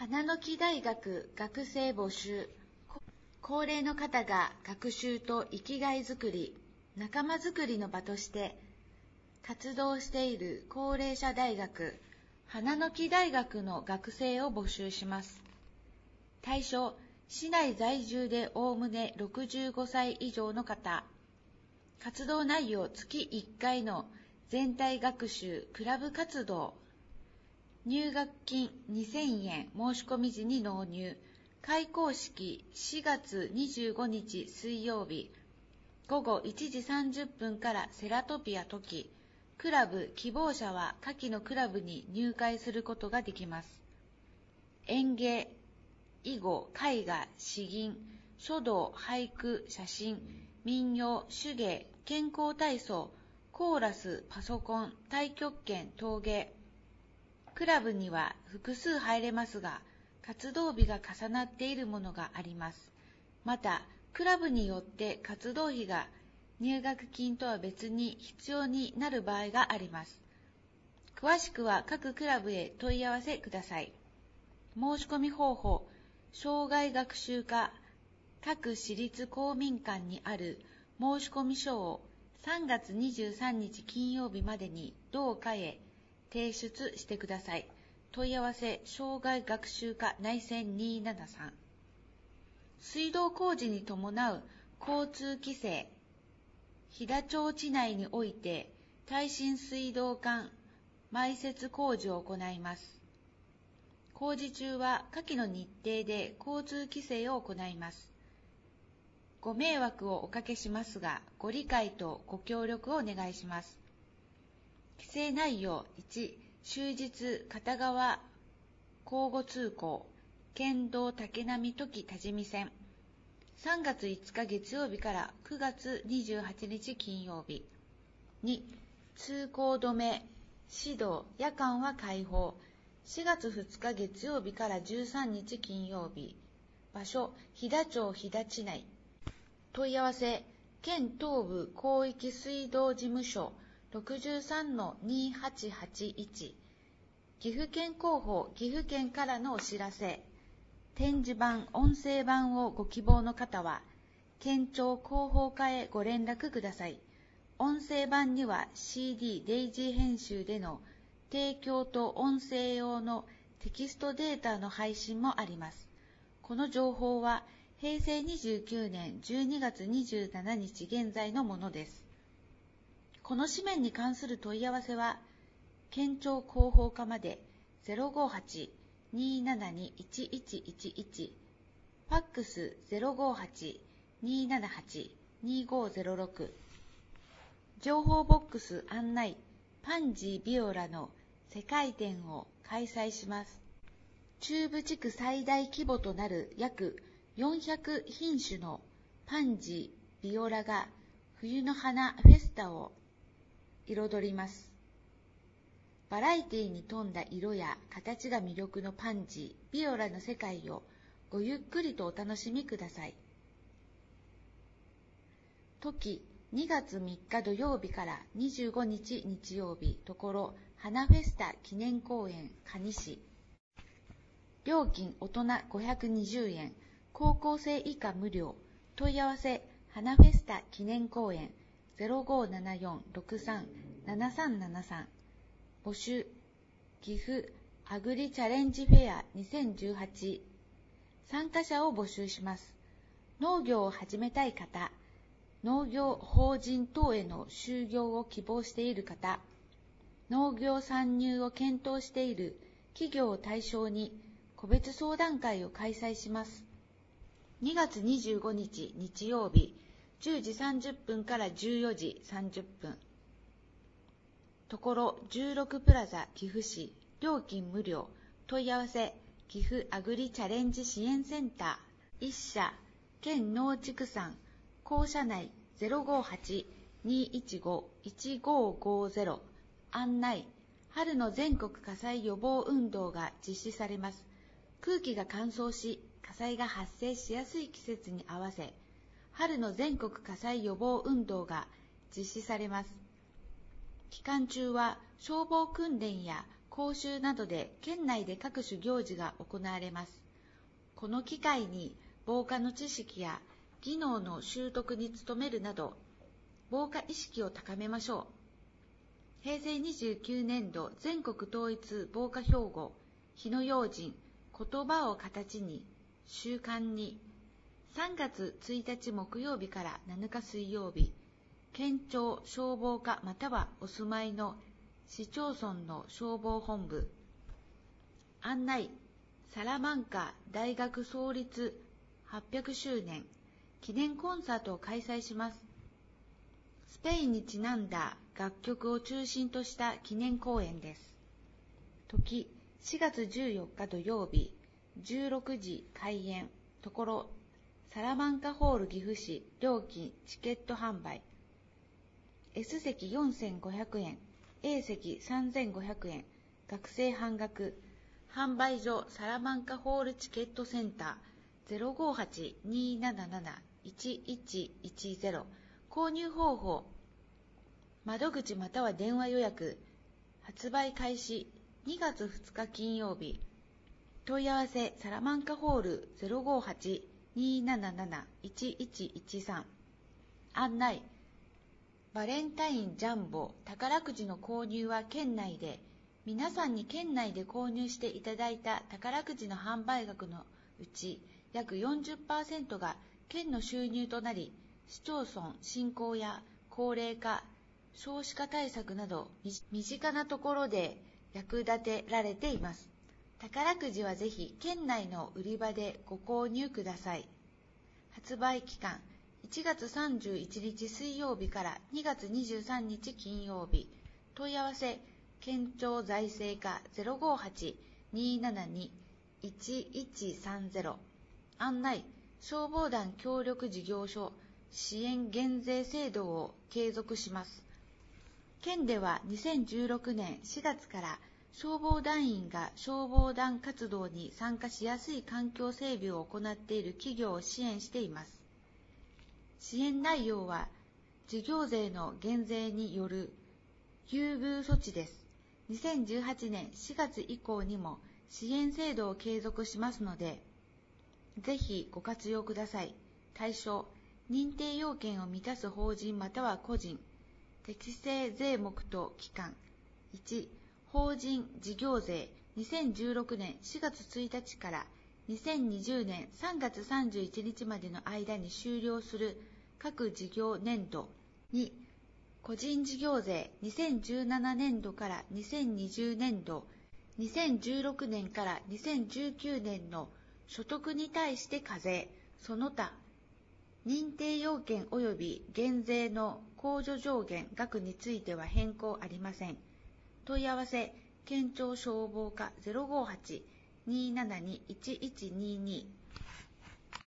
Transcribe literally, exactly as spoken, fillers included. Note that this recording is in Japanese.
花の木大学学生募集。高齢の方が学習と生きがいづくり、仲間づくりの場として活動している高齢者大学、花の木大学の学生を募集します。対象、市内在住でおおむねろくじゅうごさい以上の方。活動内容月いっかいの全体学習クラブ活動。入学金にせんえん申し込み時に納入。開講式しがつにじゅうごにち水曜日ごごいちじさんじゅっぷんからセラトピアトキ。クラブ希望者は下記のクラブに入会することができます。演芸、囲碁、絵画、詩吟、書道、俳句、写真、民謡、手芸、健康体操、コーラス、パソコン、太極拳、陶芸。クラブには複数入れますが、活動日が重なっているものがあります。また、クラブによって活動費が入学金とは別に必要になる場合があります。詳しくは各クラブへ問い合わせください。申し込み方法、生涯学習課各私立公民館にある申込書をさんがつにじゅうさんにち金曜日までに同課へ提出してください。問い合わせ、生涯学習課内線にーななさん。水道工事に伴う交通規制。飛騨町地内において耐震水道管埋設工事を行います。工事中は下記の日程で交通規制を行います。ご迷惑をおかけしますが、ご理解とご協力をお願いします。規制内容いち、終日片側交互通行、県道竹波土岐多治見線、さんがついつか月曜日からくがつにじゅうはちにち金曜日。に、通行止め、指導、夜間は開放、しがつふつか月曜日からじゅうさんにち金曜日。場所、飛騨町飛騨地内。問い合わせ、県東部広域水道事務所 ろくじゅうさんのにーはちはちいち。岐阜県広報、岐阜県からのお知らせ。展示板、音声版をご希望の方は、県庁広報課へご連絡ください。音声版には シーディー デイジー編集での提供と音声用のテキストデータの配信もあります。この情報はへいせいにじゅうきゅうねんじゅうにがつにじゅうしちにち現在のものです。この紙面に関する問い合わせは、県庁広報課まで ゼロごはち にーななに いちいちいちいち、ファックス ゼロごはち にーななはち にーごゼロろく、情報ボックス案内、パンジービオラの世界展を開催します。中部地区最大規模となる約よんひゃくひんしゅのパンジー、ビオラが冬の花フェスタを彩ります。バラエティに富んだ色や形が魅力のパンジー、ビオラの世界をごゆっくりとお楽しみください。時、にがつみっか土曜日からにじゅうごにち日曜日、ところ、花フェスタ記念公園、蟹市。料金大人ごひゃくにじゅうえん、高校生以下無料。問い合わせ、花フェスタ記念公園 ゼロごーななよんろくさんななさんななさん。募集、岐阜アグリチャレンジフェアにせんじゅうはち。参加者を募集します。農業を始めたい方、農業法人等への就業を希望している方、農業参入を検討している企業を対象に個別相談会を開催します。にがつにじゅうごにち日曜日、じゅうじさんじゅっぷんからじゅうよじさんじゅっぷん。ところじゅうろくプラザ岐阜市、料金無料。問い合わせ、岐阜アグリチャレンジ支援センター、いっしゃ、県農畜産、校舎内 ゼロごはち にいちご いちごごゼロ。案内、春の全国火災予防運動が実施されます。空気が乾燥し、火災が発生しやすい季節に合わせ、春の全国火災予防運動が実施されます。期間中は消防訓練や講習などで県内で各種行事が行われます。この機会に防火の知識や技能の習得に努めるなど、防火意識を高めましょう。へいせいにじゅうきゅうねんど全国統一防火標語、火の用心、言葉を形に、習慣に、さんがつついたち木曜日からなのか水曜日、県庁消防課またはお住まいの市町村の消防本部。案内、サラマンカ大学創立はっぴゃくしゅうねん記念コンサートを開催します。スペインにちなんだ楽曲を中心とした記念公演です。時、しがつじゅうよっか土曜日、じゅうろくじ開演、ところ、サラマンカホール岐阜市、料金、チケット販売。S 席よんせんごひゃくえん、A 席さんぜんごひゃくえん、学生半額。販売所サラマンカホールチケットセンター ゼロごはちにーななななーいちいちいちゼロ。購入方法、窓口または電話予約。発売開始にがつふつか金曜日。問い合わせサラマンカホール ゼロごはちにーななななーいちいちいちさん。案内、バレンタインジャンボ宝くじの購入は県内で、皆さんに県内で購入していただいた宝くじの販売額のうち約 よんじゅっパーセント が県の収入となり、市町村振興や高齢化、少子化対策など身近なところで役立てられています。宝くじはぜひ県内の売り場でご購入ください。発売期間いちがつさんじゅういちにち水曜日からにがつにじゅうさんにち金曜日。問い合わせ県庁財政課 ゼロごはちにーななにーいちいちさんゼロ。案内、消防団協力事業所支援減税制度を継続します。県ではにせんじゅうろくねんしがつから消防団員が消防団活動に参加しやすい環境整備を行っている企業を支援しています。支援内容は事業税の減税による優遇措置です。にせんじゅうはちねんしがつ以降にも支援制度を継続しますので、ぜひご活用ください。対象、認定要件を満たす法人または個人。適正税目と期間。いち、法人事業税にせんじゅうろくねんしがつついたちからにせんにじゅうねんさんがつさんじゅういちにちまでの間に終了する各事業年度。に、個人事業税にせんじゅうななねんどからにせんにじゅうねんど、にせんじゅうろくねんからにせんじゅうきゅうねんの所得に対して課税、その他、認定要件及び減税の控除上限額については変更ありません。問い合わせ、県庁消防課 ゼロごはちにーななにーいちいちにーにー。